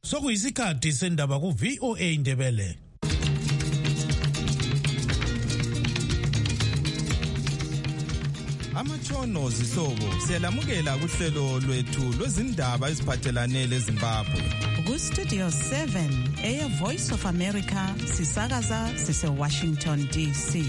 Sokuyisikhathi sendaba ku VOA Indebele. Amatshono zihlobo siyalamukela kuhlelo lwethu lwezindaba eziphathelane leZimbabwe. Ku Studio 7 Air Voice of America sisakaza sise Washington DC.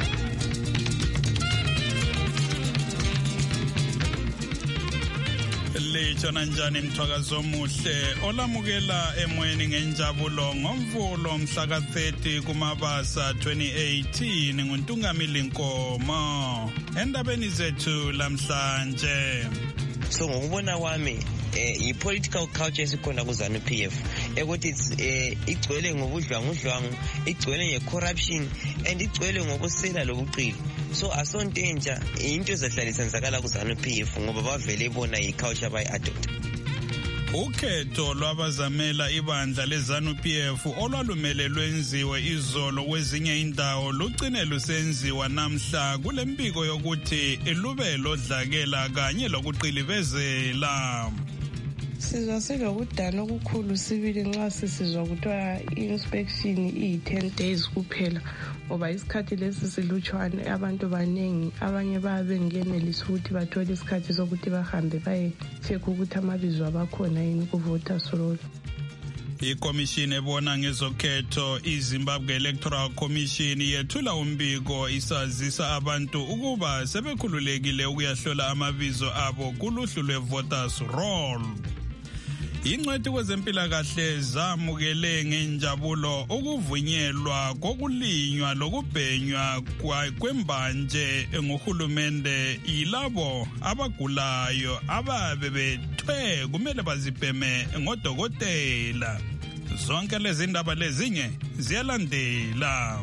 Lejona njani mthwakazo omuhle olamukela emoyeni ngenjabulo ngomvulo mhla ka-30 kuMabasa 2018 nguNtungamili Nkomo endabeni zethu lamhlanje. So ngokubona kwami i-political culture esikhona ku-ZANU PF ukuthi igcwele ngobudlwangudlwangu, igcwele nge-corruption and igcwele ngokusela lobuqili. So asonto entsha into ezahlala senzakala ku-ZANU PF ngoba bavele bona i-culture bayi-adopt. Ukhetho lwabazamela ibandla leZANU PF olwalumele lwenziwe izolo kwezinye indawo lugcine lusenziwa namhla kule mbiko yokuthi ilube lodlakela kanye lokuqilivezela. Sizwa silokudana okukhulu sibili nxa sisizwa kuthiwa i-inspection iyi-10 days kuphela ngoba isikhathi lesi silutshwane, abantu baningi, abanye bayabe bengenelisa ukuthi bathole isikhathi sokuthi bahambe baye-check ukuthi amabizo abakhona yini ku-voters roll. Ikomishini ebona ngezokhetho iZimbabwe Electoral Commission yethula umbiko isazisa abantu ukuba sebekhululekile ukuyahlola amabizo abo kuluhlu lwe-voters roll. Ingcwethi kwezempilakahle zamukele ngenjabulo ukuvunyelwa kokulinywa lokubhenywa kwembanje ngohulumende yilabo abagulayo ababe bethwe kumele bazibheme ngodokotela. Zonke lezi ndaba lezinye ziyalandela.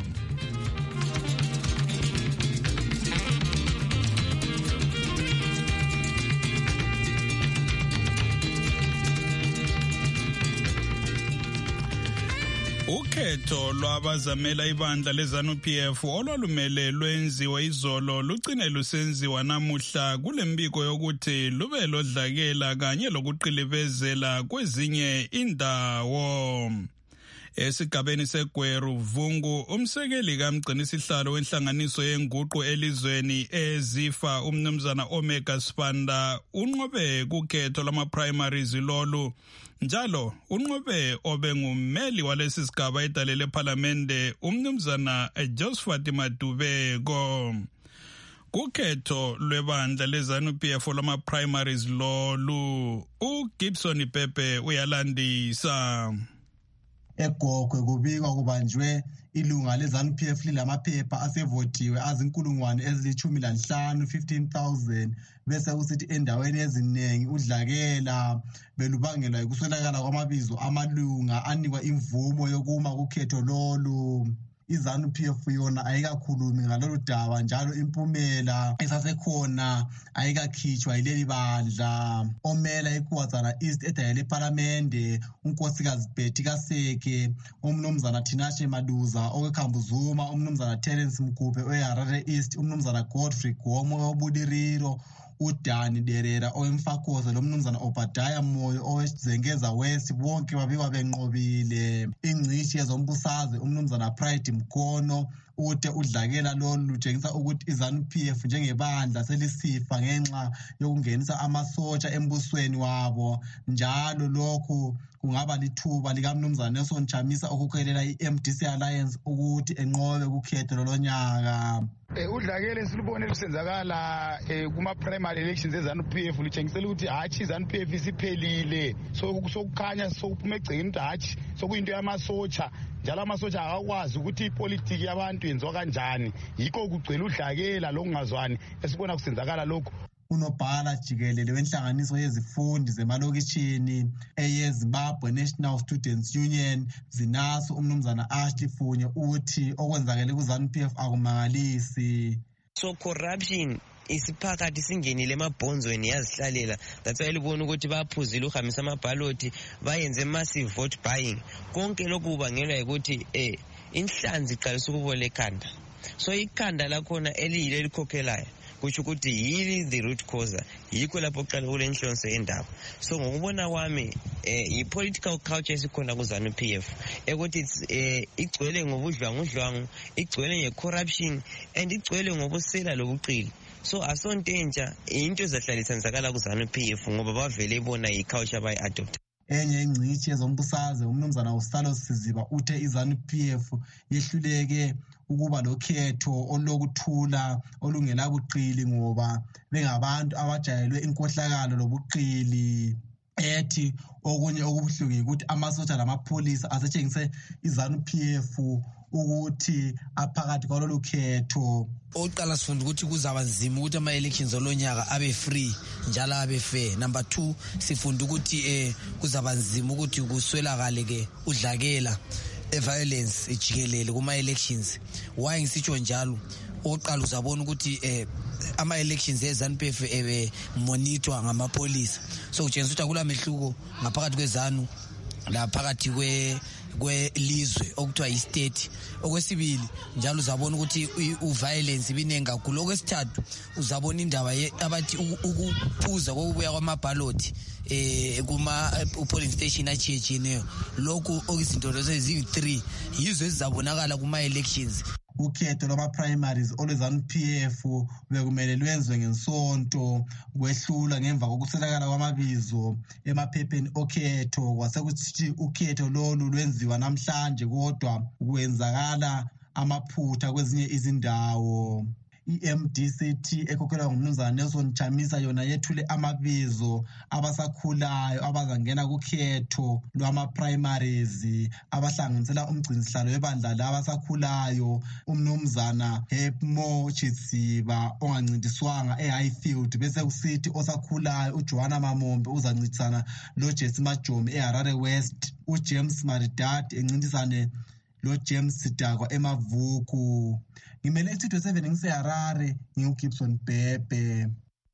Ukhetho lwabazamela ibandla leZANU PF olwalumele lwenziwe izolo lugcine lusenziwa namuhla kule mbiko yokuthi lube lodlakela kanye lokuqilivezela kwezinye indawo. Esigabeni seGweru Vungu umsekeli kamgcinisihlalo wenhlanganiso yenguqu elizweni ezifa umnumzana Omega Sibanda unqobe kukhetho lama-primaries lolu. Njalo unqobe obengummeli walesi sigaba edalele parliamente umnumzana Josephat Madubeko. Kukhetho lwebandla leZANU PF lama-primaries lolu uGibson Pepe uyalandisa. EGokwe kubikwa kubanjwe ilunga leZANU PF lilamaphepha asevotiwe azinkulungwane ezili-15 15,000 bese kusithi endaweni eziningi udlakela belubangelwa ukuswelakala kwamabizo amalunga anikwa imvumo yokuma kukhetho lolu. iZANU PF yona ayikakhulumi ngalolu daba njalo impumela esasekhona ayikakhitshwa yileli bandla. Omela iKuwazana East edayele eParlamente unkosikazi Betty Kaseke, umnumzana Tinashe Maduza oweKhambuzuma, umnumzana Terence Mgubhe oweHarare East, umnumzana Godfrey Gomo oweBudiriro, uDani Derera owemfakoze lomnumzana Obadiah Moyo owezengeza West bonke babikwa benqobile. Ingcishi yezombusazwe umnumzana Pride Mkono ute udlakela lolu lutshengisa ukuthi iZANU PF njengebandla selisifa ngenxa yokungenisa amasotsha embusweni wabo. Njalo lokhu kungaba lithuba likamnumzana Nelson Chamisa okukhelela iMDC Alliance ukuthi enqobe kukhetho lolonyaka. Udlakela silubone lusenzakala kuma-primary elections eZANU PF lutshengisela ukuthi hatshi iZANU PF isiphelile. Sokukhanya sokuphume egcekeni ukuthi hatshi sokuyinto yamasotsha, njalo amasotsha akakwazi ukuthi ipolitiki yabantu yenziwa kanjani. Yikho kugcwele udlakela lokungazwani esibona kusenzakala lokhu. Unobhala jikelele wenhlanganiso yezifundi zemalokishini eyeZimbabwe National Students Union ZINASU umnumzana Ashley Funye uthi okwenzakele kuZANU PF akumangalisi. So corruption isiphakathi singenile emabhonzweni yazihlalela. That's why libona ukuthi baphuzile uhambisa amabhaloti bayenze massive vote buying. Konke lokhu kubangelwa ukuthi inhlanzi iqalisa ukubola ekhanda. So ikhanda lakhona eliyile likhokhelayo kusho ukuthi yili the root cause, yikho lapho kuqala kule inhlonso yendaba. So ngokubona kwami i-political culture esikhona ku-ZANU-PF ukuthi igcwele ngobudlwangudlwangu, igcwele nge-corruption and igcwele ngobusela lobuqili. So asonto entsha into ezahlalisana zakala ku-ZANU-PF ngoba bavele bona i-culture bayi-adopt. Enye ingcitshi yezombusazwe umnumzana uSalo Siziba uthe iZANU-PF yehluleke ukuba lokhetho olukuthula olungela buqili ngoba bengabantu abajayelwe inkohlakalo lobuqili. Ethi okunye okubuhlungu ukuthi amasotsha lamapholisa asetshengise iZANU-PF ukuthi aphakathi kwalolu khetho. Oqala sifunda ukuthi kuzaba nzima ukuthi ama-elections olonyaka abe free njalo abe fair. Number 2 sifunda ukuthi kuzaba nzima ukuthi kuswelakale ke udlakela violence ejikelele kuma-elections. Why ngisitsho njalo? Oqala uzabona ukuthi ama-elections eZANU-PF monitor ngamapolisa. So kutshengisa ukuthi akula mehluko ngaphakathi kweZANU la phakathi kwelizwe okuthiwa yi-state. Okwesibili njalo uzabona ukuthi u-violence ibinengi kakhulu. Okwesithathu uzabona indaba abathi ukuphuza kokubuya kwamabhaloti kuma-polling station achiyechiyeneyo. Lokhu okuyizinto lezo eziyi-3 yizo ezizabonakala kuma-elections. Ukhetho lwama-primaries olwe-ZANU-PF bekumele lwenziwe ngensonto kwehlula ngemva kokuswelakala kwamabizo emaphepheni okhetho. Kwasekuthi ukhetho lolu lwenziwa namhlanje kodwa kwenzakala amaphutha kwezinye izindawo. I-MDCT ekhokhelwa ngumnumzana Nelson Chamisa yona yethule amabizo abasakhulayo abazangena kukhetho lwama-primaries abahlanganisela umgcinisihlalo webandla labasakhulayo umnumzana Hepmo Chitsiba ongancintiswanga eHighfield, bese kusithi osakhulayo uJohana Mamombe uzancintisana loJesse Majomi eHarare West, uJames Maridadi encintisane loJames Sidakwa eMavuku. Ngimele Studio 7 ngiseHarare, nginguGibson Bhebhe.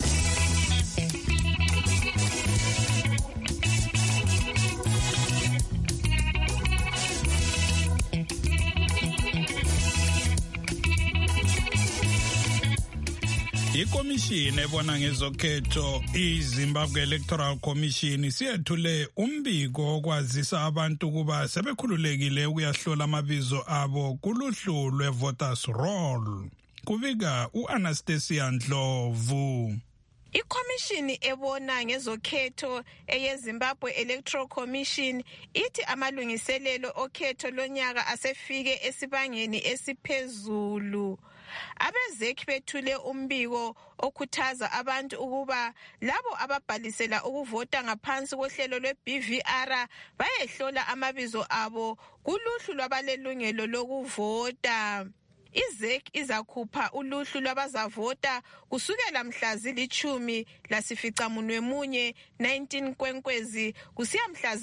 Ikomishini ebona ngezokhetho iZimbabwe Electoral Commission siyethule umbiko okwazisa abantu kuba sebekhululekile ukuyahlola amabizo abo kuluhlu lwe-voters roll. Kubika u-Anastasia Ndlovu. Ikomishini ebona ngezokhetho eyeZimbabwe Electoral Commission ithi amalungiselelo okhetho lonyaka asefike esibangeni esiphezulu. Abezeki bethule umbiko okhuthaza abantu ukuba labo ababhalisela ukuvota ngaphansi kohlelo lwe-BVR bayehlola amabizo abo kuluhlu lwabalelungelo lokuvota. IZEC izakhupha uluhlu lwabazavota kusukela mhla zili-10 19 Kwenkwezi kusiya mhla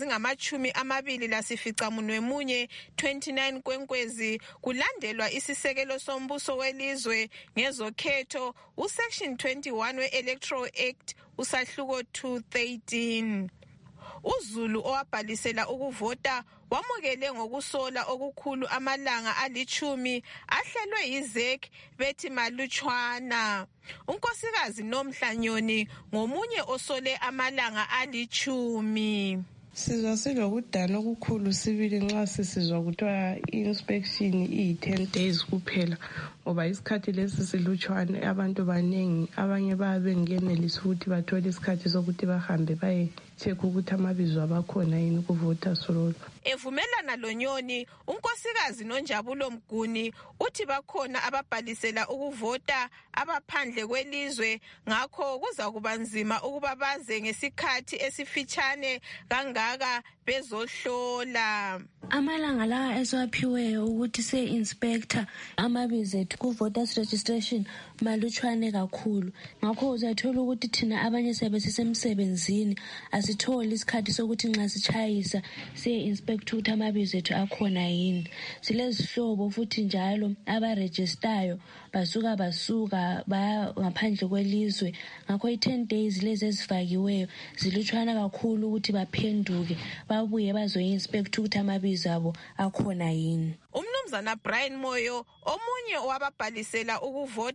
zingama-21 29 Kwenkwezi, kulandelwa isisekelo sombuso welizwe ngezokhetho uSection 21 we-Electoral Act usahluko 213. uZulu owabhalisela ukuvota wamukele ngokusola okukhulu amalanga ali10 ahlelwe yiZEC bethi malutshwana. uNkosikazi Nomhlanyoni ngomunye osole amalanga ali10. Sizwa silokudana okukhulu sibili nxa sisizwa kuthiwa i-inspection iyi-10 days kuphela, ngoba isikhathi lesi silutshwane, abantu baningi, abanye bayabe bengenelisi ukuthi bathole isikhathi sokuthi bahambe baye-check ukuthi amabizo abakhona yini kuvoters roll. Evumelana loNyoni, unkosikazi Nonjabulo Mguni uthi bakhona ababhalisela ukuvota abaphandle kwelizwe, ngakho kuza kuba nzima ukuba baze ngesikhathi esifitshane kangaka bezohlola. Amalanga lawa esiwaphiweyo ukuthi se-inspector amabizo ethu ku-voters registration malutshwane kakhulu, ngakho uzathola ukuthi thina abanye siyabe sisemsebenzini asitholi isikhathi sokuthi nxa sitshayisa siye-inspector ukuthi amabizo ethu akhona yini. Silezihlobo futhi njalo abarejistayo basuka baya ngaphandle kwelizwe, ngakho i-10 days lezi ezifakiweyo zilutshwana kakhulu ukuthi baphenduke babuye bazoyi-inspect ukuthi amabizo abo akhona yini. Umnumzana Brian Moyo, omunye wababhalisela ukuvota,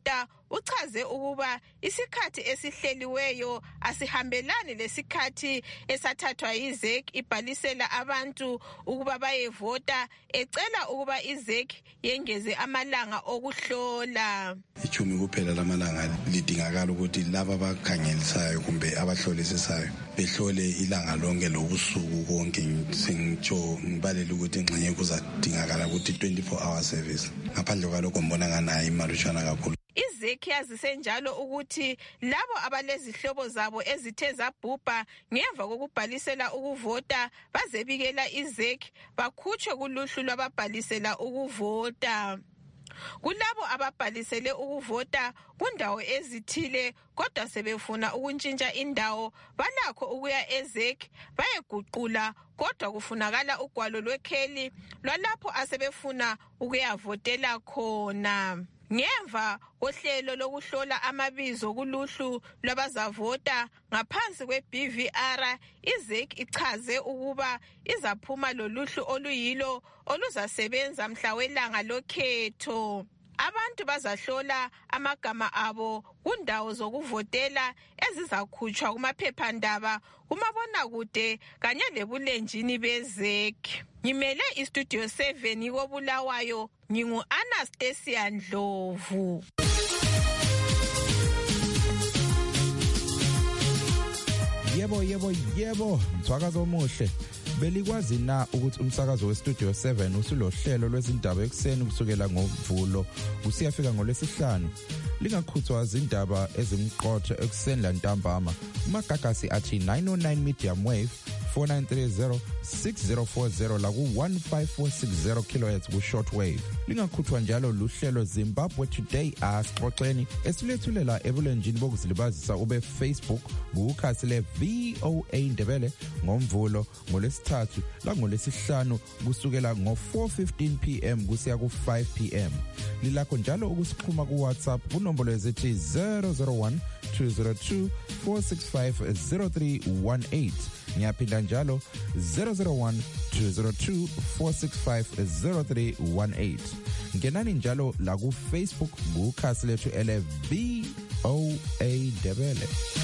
uchaze ukuba isikhathi esihleliweyo asihambelani lesikhathi esathathwa yiZEC ibhalisela abantu ukuba bayevota, ecela ukuba iZEC yengeze amalanga okuhlola. 10 kuphela lamalanga lidingakala ukuthi laba abakhangelisayo kumbe abahlolisisayo behlole ilanga lonke lobusuku konke. Sengitsho ngibalela ukuthi ngxenye kuzadingakala ukuthi 24 hour service. Ngaphandle kwalokho ngibona nganayo imalutshwana kakhulu. iZEC yazise njalo ukuthi labo abalezihlobo zabo ezithe zabhubha ngemva kokubhalisela ukuvota bazebikela iZEC bakhutshwe kuluhlu lwababhalisela ukuvota. Kulabo ababhalisele ukuvota kundawo ezithile kodwa sebefuna ukuntshintsha indawo balakho ukuya eZEC bayeguqula, kodwa kufunakala ugwalo lwekheli lwalapho asebefuna ukuyavotela khona. Ngemva kohlelo lokuhlola amabizo kuluhlu lwabazavota ngaphansi kwe-BVR, iZEC ichaze ukuba izaphuma loluhlu oluyilo oluzasebenza mhla welanga lokhetho. Abantu bazahlola amagama abo kundawo zokuvotela ezizakhutshwa kumaphephandaba, kumabonakude kanye lebulenjini beZEC. Ngimele iStudio 7 koBulawayo, ngingu-Anastasia Ndlovu. Yebo, mthwakazo omuhle. Belikwazi na ukuthi umsakazo weStudio 7 usulohlelo lwezindaba ekuseni kusukela ngoMvulo kusiyafika ngoLwesihlanu? Lingakhuthwa izindaba ezimqotho ekuseni lantambama. Umagagasi athi 909 medium wave 4930 6040 la ku-15460 kHz ku-shortwave. Lingakhuthwa njalo luhlelo Zimbabwe Today asixoxeni esilethulela ebulenjini bokuzilibazisa ube Facebook kukhasi le VOA Ndebele ngoMvulo, ngoLwesithathu la ngoLwesihlanu kusukela ngo-4:15 PM kusiya ku-5 PM. Lilakho njalo ukusixhuma ku-WhatsApp kunombolo ezithi 001 202 465 0318. Ngiyaphinda njalo 001 202 465 0318. Ngenani njalo la ku Facebook kukhasi lethu ele VOA Ndebele.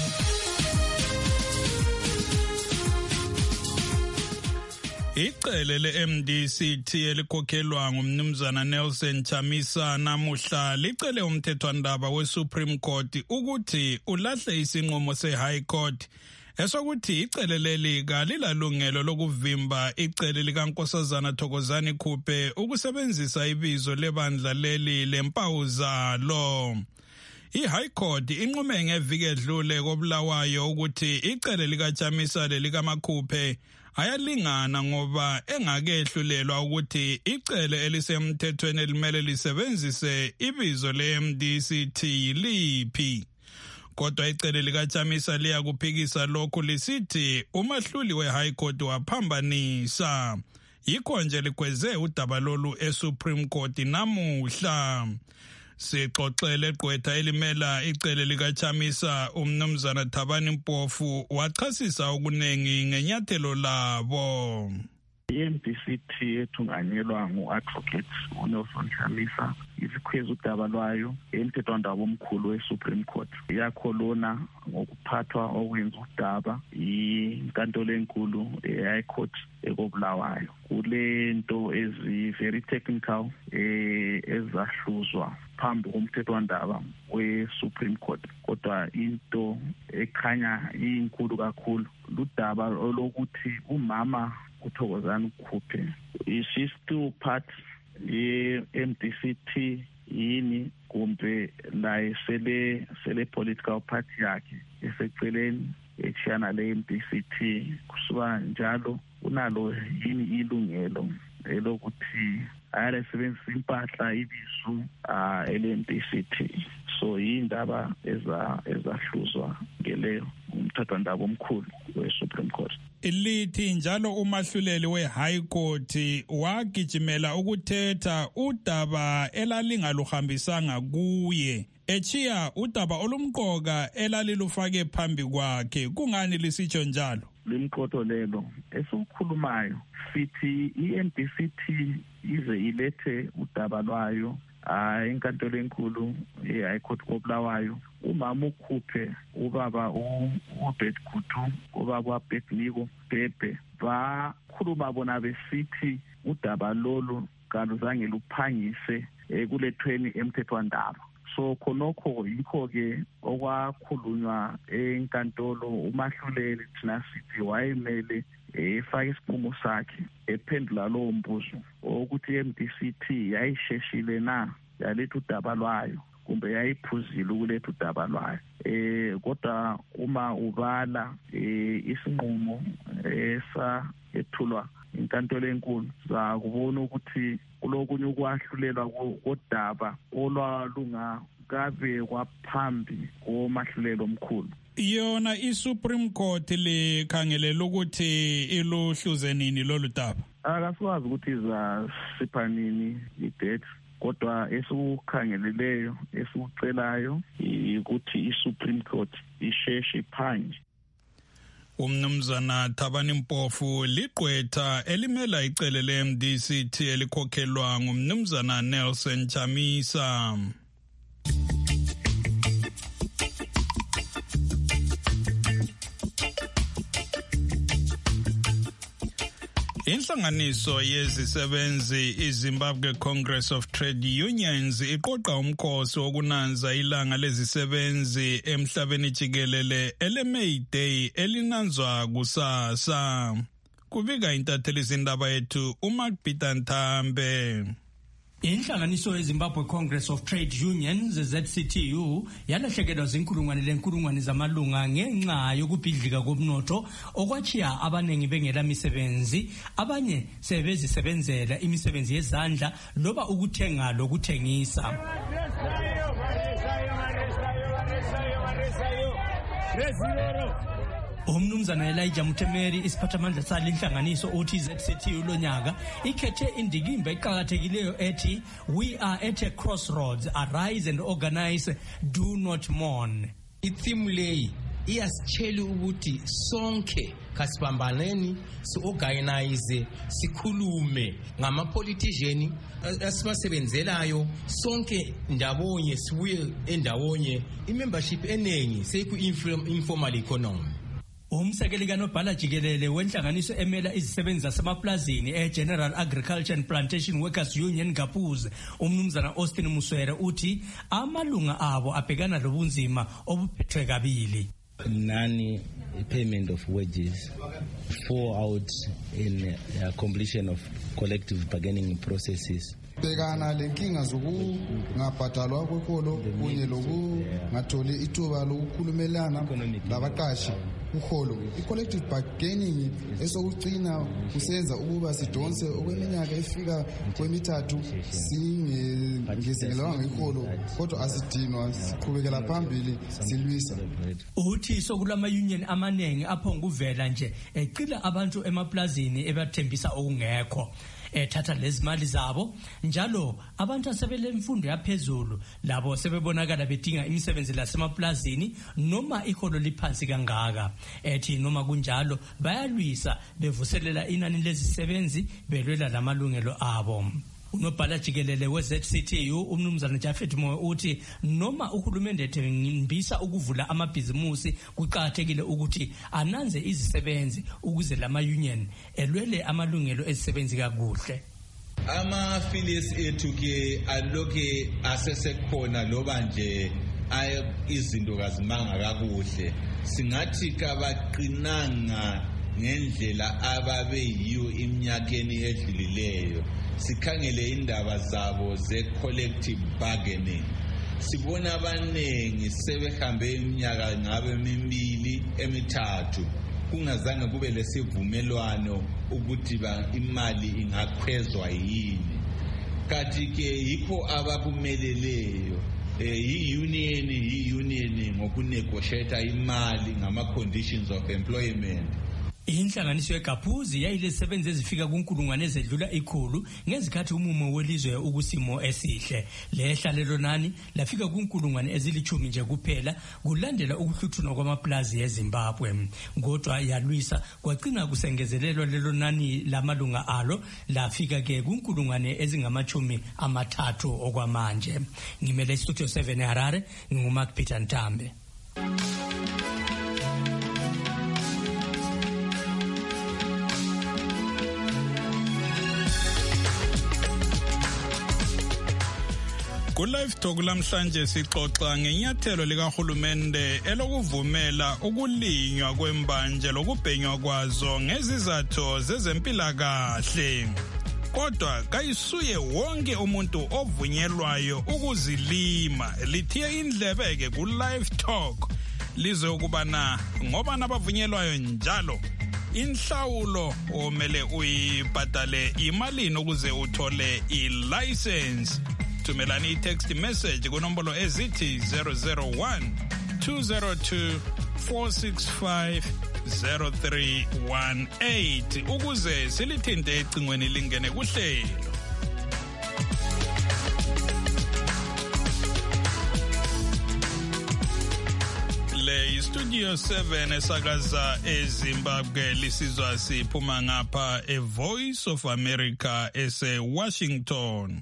Icele le-MDCT elikhokhelwa ngumnumzana Nelson Chamisa namuhla licele umthethwandaba we-Supreme Court ukuthi ulahle isinqumo se-High Court esokuthi icele leli kalilalungelo lokuvimba icele likaNkosazana Thokozani Khuphe ukusebenzisa ibizo lebandla leli lempawu zalo. I-High Court inqume ngeviki edlule koBulawayo ukuthi icele likaChamisa lelikaMakhuphe ayalingana ngoba engakehlulelwa ukuthi icele elisemthethweni elimele lisebenzise ibizo le-MDCT liphi. Kodwa icele likaChamisa liyakuphikisa lokhu lisithi umahluli we-High Court waphambanisa. Yikho nje likweze udaba lolu eSupreme Court namuhla. Sixoxele gqwetha elimela icele likaChamisa umnumzana Thabani Mpofu wachasisa okunengi ngenyathelo labo. I-MDCT ethunganyelwa ngu-Advocate uNelson Chamisa isikhweza udaba lwayo emthethwandaba omkhulu we-Supreme Court. Iyakholona ngokuphathwa okwenza udaba inkantolo enkulu e-High Court ekoBulawayo. Kule nto ezi-very technical ezahluzwa phambi komthethwandaba we-Supreme Court. Kodwa into ekhanya inkulu kakhulu ludaba olokuthi umama uThokozani Khuphe is she still part ye-MDCT yini kumbe la sele political party yakhe eseceleni echana le-MDCT kusuka njalo unalo yini ilungelo elokuthi ayalisebenzisa impahla ibizo ele-MDCT. So yindaba ezahluzwa ngeleyo umthethwandaba omkhulu we-Supreme Court. Ilithi njalo umahluleli we-High Court wagijimela ukuthetha udaba elalingaluhambisanga kuye, echiya udaba olumqoka elalilufake phambi kwakhe. Kungani lisitsho njalo? Limqoto lelo esikhulumayo sithi i-MDCT ize ilethe udaba lwayo enkantolo enkulu eHigh Court koBulawayo umama ukhuphe ubaba uBet Kutu ubaba uBetniko Bebe bakhuluma bona besithi udaba lolu kaluzange luphangise kulethweni emthethwandaba. So khonokho yikho ke okwakhulunywa enkantolo uMahluleli thina sithi wayemele efake isinqumo sakhe ephendula lo mbuzo ukuthi iMDCT yayisheshile na yaletha udaba lwayo kumbe yayiphuzile ukuletha udaba lwayo. Kodwa uma ubala isinqumo ethulwa inkantolo enkulu zakubona ukuthi kulokunye ukwahlulelwa kodaba olwalungakabe kwaphambi komahlulelo omkhulu. Yona iSupreme Court likhangelela ukuthi iluhluze nini lolu daba. Akasiwazi ukuthi izasipha nini i-date, kodwa esikukhangeleleyo esikucelayo ukuthi iSupreme Court isheshe iphanje. Umnumzana Thabani Mpofu liqwetha elimela icele leMDCT elikhokhelwa ngumnumzana Nelson Chamisa. Inhlanganiso yezisebenzi iZimbabwe Congress of Trade Unions iqoqa umkhosi wokunanza ilanga lezisebenzi emhlabeni jikelele eleMay Day elinanzwa kusasa. Kubika intatheli zindaba yethu uMakbita Nthambe. Inhlanganiso yeZimbabwe Congress of Trade Unions ZCTU yalahlekelwa zinkulungwane zamalunga ngenxa yokubhidlika komnotho okwachiya abanengi bengela misebenzi, abanye sebezisebenzela imisebenzi yezandla loba ukuthenga lokuthengisa. Umnumzana Elijah Mutemeri isiphathamandla sale inhlanganiso othi ZCTU lonyaka ikhethe indikimba eqhakathekileyo ethi "We are at a crossroads, arise and organize, do not mourn." Itheme leyi iyasitshela ukuthi sonke kasibambaneni si-organize sikhulume ngama-politician asibasebenzelayo sonke ndawonye sibuye endawonye i-membership eningi seyiku-informal economy. Umsekeli kaNobhala Jikelele wenhlanganiso emela izisebenzi zasemaplazini General Agriculture and Plantation Workers Union Gapuz umnumzana Austin Muswere uthi amalunga abo abhekana lobunzima obuphethwe kabili. Non-payment of wages, fallout in completion of collective bargaining processes. Bhekana lenkinga zokungabhadalwa kweholo kunye lokungatholi ithuba lokukhulumelana labaqashi uholo. I-collective bargaining esokugcina kusenza ukuba sidonse okweminyaka efika kwemithathu singezekelwa ngeholo, kodwa asidinwa siqhubekela phambili silwisa. Uthi sokulama-union amanengi aphonguvela nje ecila abantu emaplazini ebathembisa okungekho. Ethatha lezi mali zabo njalo abantu asebele imfundo yaphezulu labo sebebonakala bedinga imisebenzi lasemaplazini noma iholo liphansi kangaka. Ethi noma kunjalo bayalwisa bevuselela inani lezisebenzi belwela lamalungelo abo. Unobhala Jikelele we-ZCTU umnumzana Jafet Moyo uthi noma uhulumende ethembisa ukuvula amabhizimusi kuqakathekile ukuthi ananze izisebenzi ukuze lama-union elwele amalungelo ezisebenzi kakuhle. Ama-affiliates ethu ke aloke asesekhona loba nje izinto kazimanga kakuhle, singathi kabaqinanga ngendlela ababe yiyo iminyakeni edlulileyo. Sikhangele indaba zabo ze-collective bargaining, sibona abanengi sebehambe iminyaka ngabe emibili emithathu kungazange kube lesivumelwano ukuthi imali ingakhwezwa yini. Kanti ke yikho abakumeleleyo i-union ngokunegotiate imali ngama-conditions of employment. Inhlanganiso yeGaphuzi yayilezisebenzi ezifika kunkulungwane ezedlula ikhulu ngezikhathi umumo welizwe ukusimo esihle. Lehlalelo nani lafika kunkulungwane ezilithumi nje kuphela kulandela ukuhluthunwa kwamaplazi eZimbabwe. Kodwa yalwisa kwagcina kusengezelelwa lelo nani lamalunga alo lafika ke kunkulungwane ezingamachumi amathathu okwamanje. Ngimele Studio 7 eHarare, nguMark Peter Ntambe. Ku-Live Talk lamhlanje sixoxa ngenyathelo likahulumende elokuvumela ukulinywa kwembanje lokubhenywa kwazo ngezizathu zezempilakahle. Kodwa kayisuye wonke umuntu ovunyelwayo ukuzilima. Lithiye indlebeke ku-Live Talk lize ukubana ngoba nabavunyelwayo njalo inhlawulo omele uyibhadale imalini ukuze uthole i-license. Thumelani i-text message kunombolo ezithi 001 202 465 0318 ukuze silithinte ecingweni lingene kuhlelo. Le Studio 7 esakaza eZimbabwe lisizwa siphuma ngapha eVoice of America ese-Washington.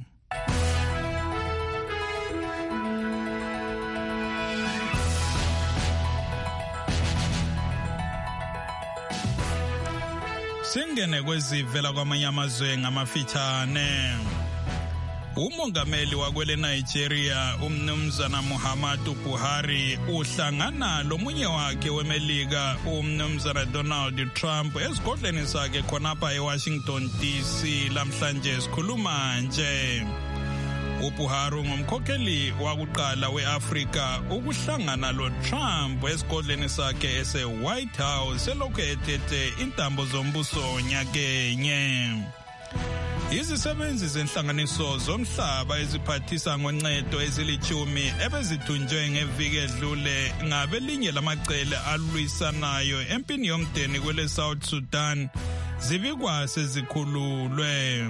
Singene kwezivela kwamanye amazwe ngamafitshane. Umongameli wakwele Nigeria umnumzana Muhammadu Buhari uhlangana lomunye wakhe weMelika umnumzana Donald Trump esigodleni sakhe khonapha eWashington DC lamhlanje sikhuluma nje. uBuhari ngumkhokheli wakuqala weAfrika ukuhlangana loTrump esigodleni sakhe ese-White House selokhu ethethe intambo zombuso nyakenye. Izisebenzi zenhlanganiso zomhlaba eziphathisa ngoncedo ezilithumi ebezithunjwe ngeviki edlule ngabelinye lamacele alwisanayo empini yomdeni kwele South Sudan zibikwa sezikhululwe.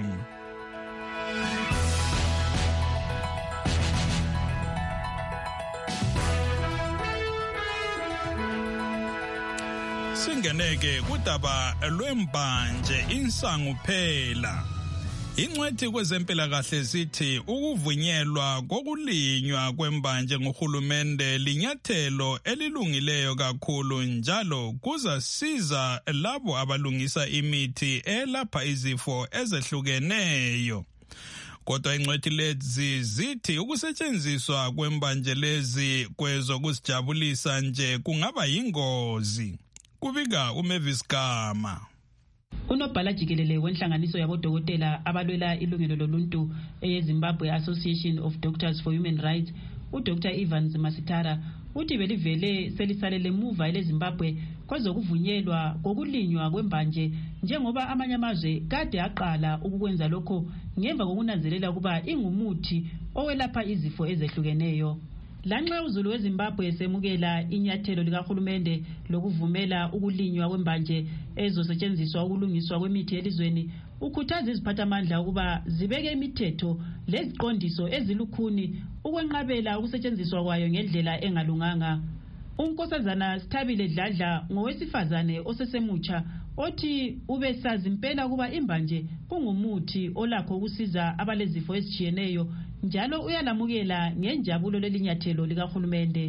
Singeneke kudaba lwembanje insangu phela. Ingcwethi kwezempilakahle zithi ukuvunyelwa kokulinywa kwembanje ngohulumende linyathelo elilungileyo kakhulu njalo kuzasiza labo abalungisa imithi elapha izifo ezehlukeneyo. Kodwa ingcwethi lezi zithi ukusetshenziswa kwembanje lezi kwezokuzijabulisa nje kungaba yingozi. Kubika uMavis Gama. Unobhala jikelele wenhlanganiso yabodokotela abalwela ilungelo loluntu eZimbabwe Association of Doctors for Human Rights, uDr. Evans Masitara, uthi belivele selisalele emuva eleZimbabwe kwezokuvunyelwa kokulinywa kwembanje njengoba amanye amazwe kade aqala ukukwenza lokho ngemva kokunanzelela ukuba ingumuthi owelapha izifo ezehlukeneyo. Lanxa uZulu weZimbabwe semukela inyathelo likahulumende lokuvumela ukulinywa kwembanje ezosetshenziswa ukulungiswa kwemithi elizweni, ukhuthaza iziphathamandla ukuba zibeke imithetho leziqondiso ezilukhuni ukwenqabela ukusetshenziswa kwayo ngendlela engalunganga. Unkosazana Sithabile Dladla ngowesifazane osesemutsha othi ubesazi impela kuba imbanje kungumuthi olakho ukusiza abalezifo ezijiyeneyo njalo uyalamukela ngenjabulo lelinyathelo likahulumende.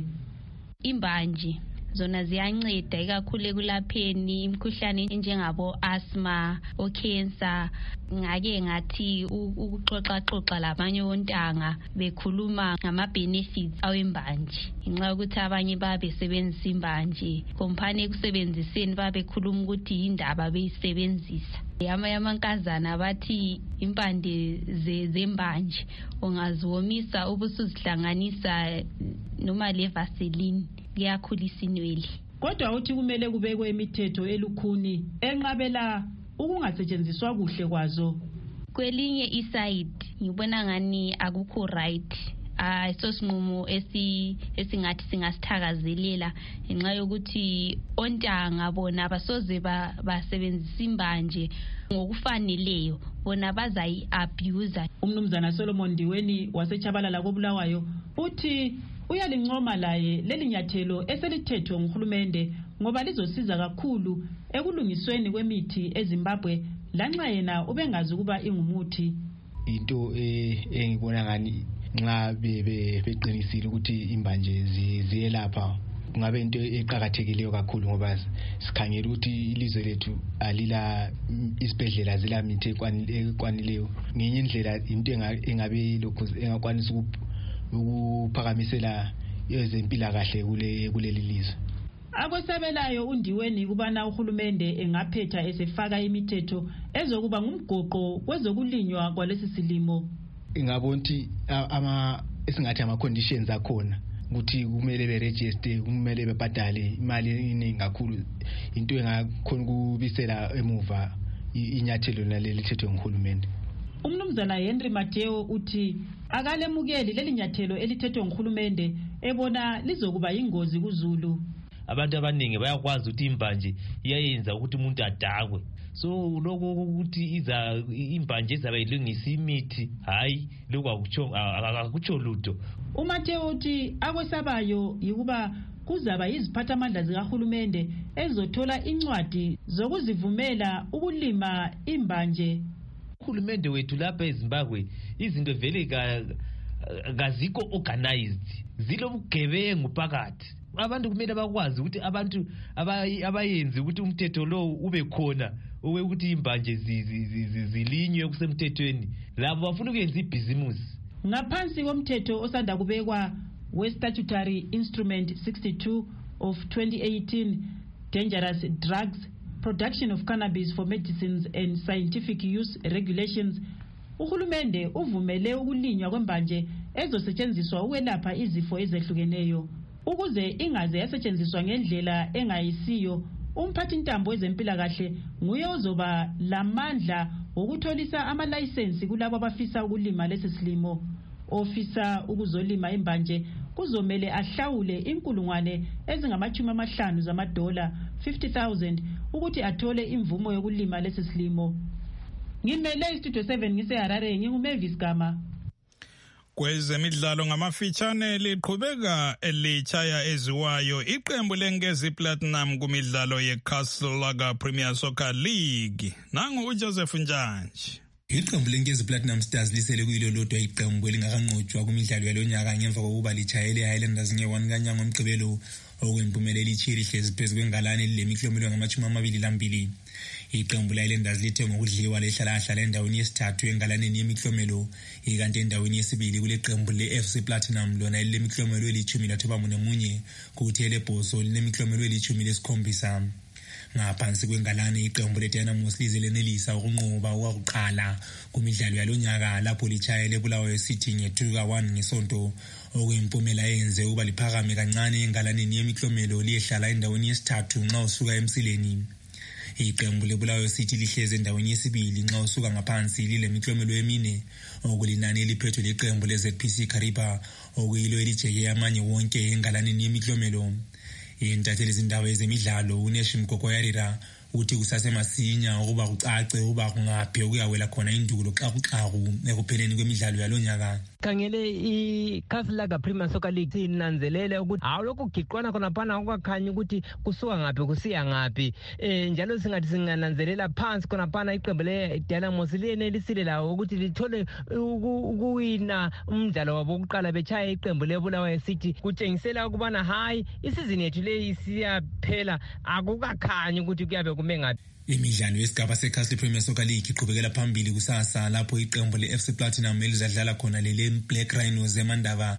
Imbanje zona ziyanceda ikakhulu ekulapheni imikhuhlane enjengabo asthma, cancer. Ngake ngathi ukuxoxa labanye ontanga bekhuluma ngama benefits awembanje. Ngenxa ukuthi abanye babesebenzisa imbanje, komphane ekusebenziseni babekhuluma ukuthi indaba beyisebenzisa. Amankazana bathi impande zembanje ungaziwomisa ubusuzihlanganisa noma le vaseline kuyakhulisa inwele. Kodwa uthi kumele kubekwe imithetho elukhuni enqabela ukungasetshenziswa kuhle kwazo. Kwelinye iside ngibona ngani akukho right sosinqumo esingathi singasithakazelela ngenxa yokuthi ontanga bona basoze basebenzisa imbanje ngokufaneleyo, bona bazayi-abuse. Umnumzana Solomon Ndiweni waseChabalala koBulawayo uthi uyalincoma laye leli nyathelo eselithethwe nguhulumende ngoba lizosiza kakhulu ekulungisweni kwemithi eZimbabwe lanxa yena ubengazi ukuba ingumuthi. Into engibona ngani nxa beqinisile ukuthi imbanje ziyelapha kungabe into eqhakathekileyo kakhulu ngoba sikhangela ukuthi ilizwe lethu alila isibhedlela zila mithi ekwanileyo. Ngenye indlela into engabe lokho engakwanisa ukuphakamisela ezempilakahle kuleli lizwe. Akwesabelayo uNdiweni kubana uhulumende engaphetha esefaka imithetho ezokuba ngumgoqo kwezokulinywa kwalesi silimo. Ngabona ukuthi esingathi ama-conditions akhona ukuthi kumele beregister, kumele bebhadale imali eningi kakhulu, into engakhona ukubisela emuva inyathelo naleli thethwe nguhulumende. Umnumzana Henry Mateo uthi akalemukeli leli nyathelo elithethwe nguhulumende ebona lizokuba yingozi kuZulu. Abantu abaningi bayakwazi ukuthi imbanje iyayenza ukuthi umuntu adakwe, so lokho ukuthi imbanje izaba ilungisa imithi, hayi lokho akutsho lutho. uMateo uthi akwesabayo yikuba kuzaba iziphathamandla zikahulumende ezothola incwadi zokuzivumela ukulima imbanje. Uhulumende wethu lapha eZimbabwe izinto vele kazikho organized, zilobugebengu phakathi. Abantu kumele bakwazi ukuthi abantu abayenzi ukuthi umthetho lo ube khona ukuthi imbanje zilinywe kusemthethweni, labo bafuna ukuyenza ibhizimusi. Ngaphansi komthetho osanda kubekwa we-Statutory Instrument 62 of 2018, Dangerous Drugs, Production of Cannabis for Medicines and Scientific Use Regulations, uhulumende uvumele ukulinywa kwembanje ezosetshenziswa ukwelapha izifo ezehlukeneyo. Ukuze ingaze yasetshenziswa ngendlela engayisiyo, umphathintambo wezempilakahle nguye ozoba lamandla ukutholisa amalayisensi kulabo abafisa ukulima lesi silimo. Ofisa ukuzolima imbanje kuzomele ahlawule $50,000 zamadola, 50,000, ukuthi athole imvumo yokulima lesi silimo. Ngimele iStudio 7 ngiseHarare, nginguMavis Gama. Kwezemidlalo ngamafitshane liqhubeka elitshaya eziwayo iqembu lenkezi platinum kumidlalo yeCastle Lager Premier Soccer League. Nangu uJoseph Njanji. Iqembu lenkezi Platinum Stars lisele kuyilo lodwa iqembu elingakanqotshwa kumidlalo yalonyaka ngemva kokuba litshayele Highlanders nge-1 kaNyanga ngoMgqibelo okwempumelelo ichiri hlezi phezu kwengalane lemiklomelo ngama-22. Iqembu leHighlanders lithe ngokudliwa lehlala endaweni yesithathu engalaneni yemiklomelo, ikanti endaweni yesibili kule qembu le-FC Platinum lona lemiklomelo eli-14 kuthi elebhoso linemiklomelo eli-17. Ngaphansi kwengalane iqembu leDynamos lize lenelisa ukunqoba okwakuqala kumidlalo yalonyaka lapho litshayele eBulawayo City nge-2-1 ngesonto, okuyimpumela eyenze ukuba liphakame kancane engalaneni yemiklomelo liyehlala endaweni yesithathu nxa usuka emsileni. Iqembu leBulawayo City lihlezi endaweni yesibili nxa usuka ngaphansi lilemiklomelo emine, okulinani eliphethwe liqembu leZPC Kariba okuyilo elijeke amanye wonke engalaneni yemiklomelo. Intatheli izindaba ezemidlalo uNeshi Mgogoyarira uthi kusasemasinya ukuba kucace uba kungaphi okuyawela khona indulo xakuxaku ekupheleni kwemidlalo yalonyaka. Khangele iCastle Lager Premier Soccer League sinanzelele ukuthi awulokhu giqwana khona phana okwakhanya ukuthi kusuka ngaphi kusiya ngaphi, njalo singathi singananzelela phansi khona phana iqembu leDynamos liyenelisile lawo ukuthi lithole ukuwina umdlalo wabo wokuqala bechaya iqembu leBulawayo City, kutshengisela ukubana hayi isizini yethu le isiyaphela, akukakhanyi ukuthi kuyabe kume ngaphi. Imidlalo yesigaba seCastle Premier Soccer League iqhubekela phambili kusasa lapho iqembu leFC Platinum elizadlala khona leBlack Rhinos eMandaba.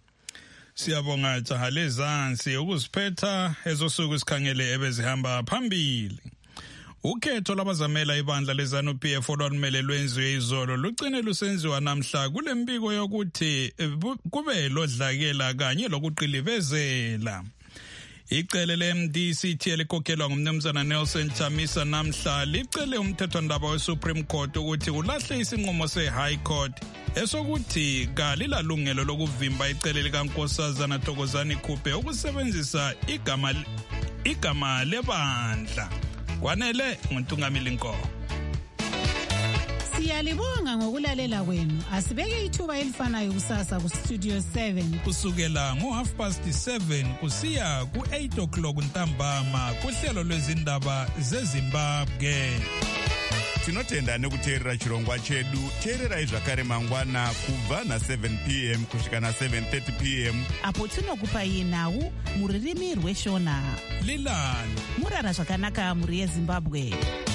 Siyabonga jaha lezansi ukuziphetha ezosuku isikhangele ebezihamba phambili. Ukhetho labazamela ibandla leZANU-PF olwalumele lwenziwe izolo lugcine lusenziwa namhla kulembiko yokuthi kube lodlakela kanye lokuqilivezela. Icele le-MDC elikhokelwa ngumnumzana Nelson Chamisa namhla licele umthethwandaba we-Supreme Court ukuthi ulahle isinqumo se-High Court esokuthi kalilalungelo lokuvimba icele likaNkosazana Thokozani Khuphe ukusebenzisa igama lebandla. Kwanele nguNtungamili Nkomo. Siyalibonga ngokulalela kwenu. Asibeke ithuba elifanayo kusasa ku Studio 7 kusukela ngo7:30 kusiya ku8 o'clock ntambama kuhlelo lwezindaba zeZimbabwe. Tinotenda nekuteerera chirongwa chedu. Teererai zvakare mangwana kubva na7 p.m. kusvika na7:30 p.m. apo tinokupai nhau muririmi rweshona. Lilani murara zvakanaka muri yeZimbabwe.